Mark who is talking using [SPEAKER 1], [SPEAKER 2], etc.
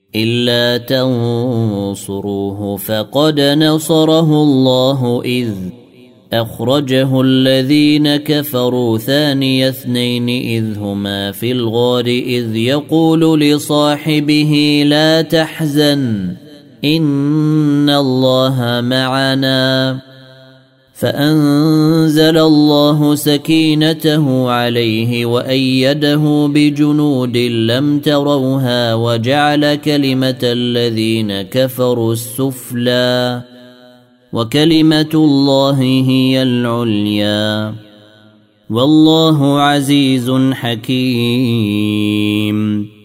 [SPEAKER 1] إلا تنصروه فقد نصره الله إذ أخرجه الذين كفروا ثاني اثنين إذ هما في الغار إذ يقول لصاحبه لا تحزن إن الله معنا فأنزل الله سكينته عليه وأيده بجنود لم تروها وجعل كلمة الذين كفروا السفلى وكلمة الله هي العليا والله عزيز حكيم.